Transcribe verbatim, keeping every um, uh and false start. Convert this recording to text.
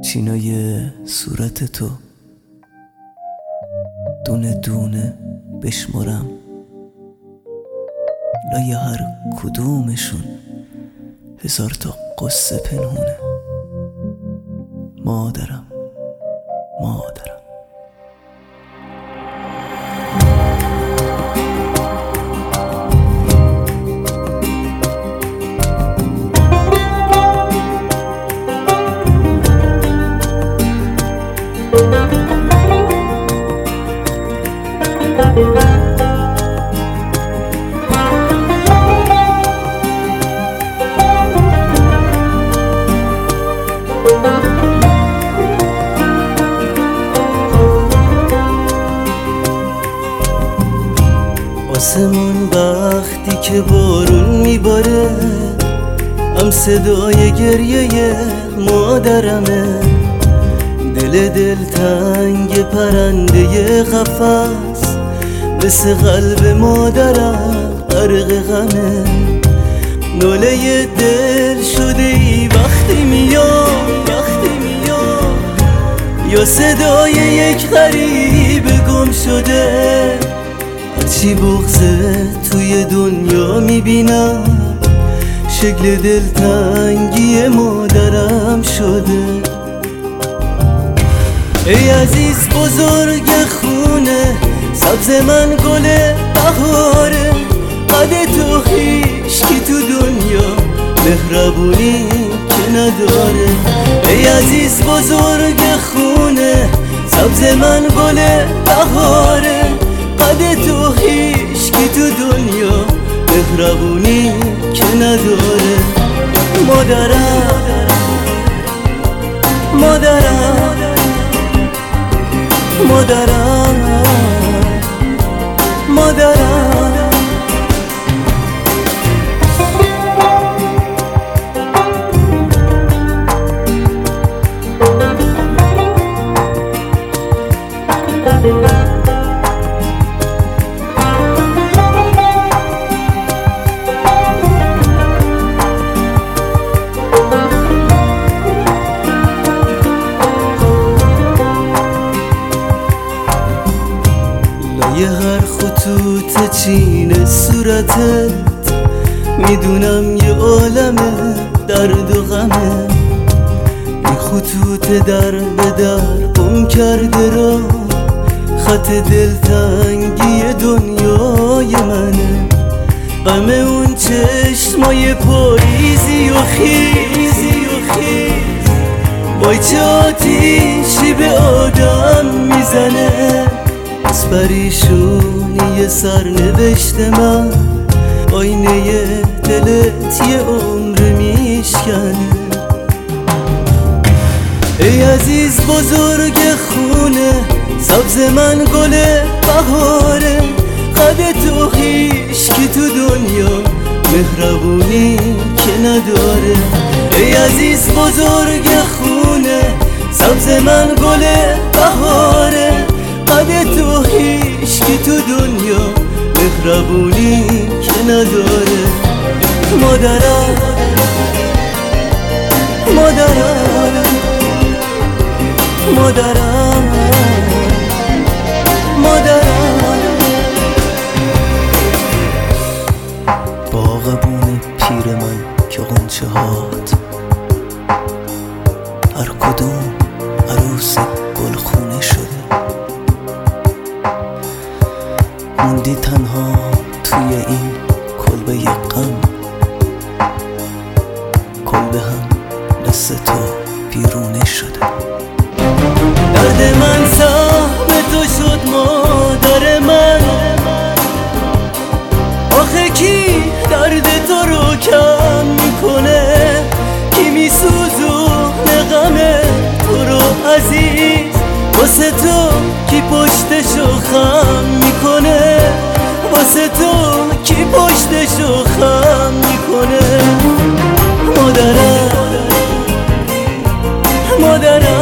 چینای صورت تو دونه دونه بشمرم، لای هر کدومشون هزار تا قصه پنهونه. مادرم مادرم آسمون وقتی که بارون میباره هم صدای گریه مادرمه، دل دل تنگ پرنده قفس مثل قلب مادرم غرق غمه. ناله دل شده ای وقتی میاد وقتی میاد، یا صدای یک غریب گم شده. هرچی بغضه توی دنیا میبینم شکل دلتنگی مادرم شده. ای عزیز بزرگ خونه سبز من گل بهاره، قد تو هیچکی تو دنیا مهربونی که نداره. ای عزیز بزرگ خونه سبز من گل بهاره، قد تو هیچکی تو دنیا مهربونی که نداره. مادرم مادرم مادرم مادرم یه هر خطوط چین صورتت میدونم یه عالمه درد و غمه. این خطوط در به در گم کرده را خط دلتنگی دنیای منه. غم اون چشمای پاییزی و خیزی و خیز وای چه آتیشی به آدم میزنه. از پریشونی سرنوشت من آینه دلت یه عمر میشکنه. ای عزیز بزرگ خونه سبز من گل بهاره، قد تو هیچکی تو دنیا مهربونی که نداره. ای عزیز بزرگ خونه سبز من گل بهاره، قد تو هیچکی تو دنیا مهربونی که نداره. مادرم مادرم مادرم مادرم باغبون پیر من که غنچه هات هر کدوم عروس گلخونه شده. موندی تنها توی این کلبه غم، کلبه هم دست تو بیرونه شده. درد من سهم تو شد مادر من، آخه کی درد تو رو کم میکنه؟ کی میسوزونه غم تو رو عزیز؟ واسه تو کی پشتشو خم میکنه؟ واسه تو کی پشتشو خم میکنه؟ مادرم مادرم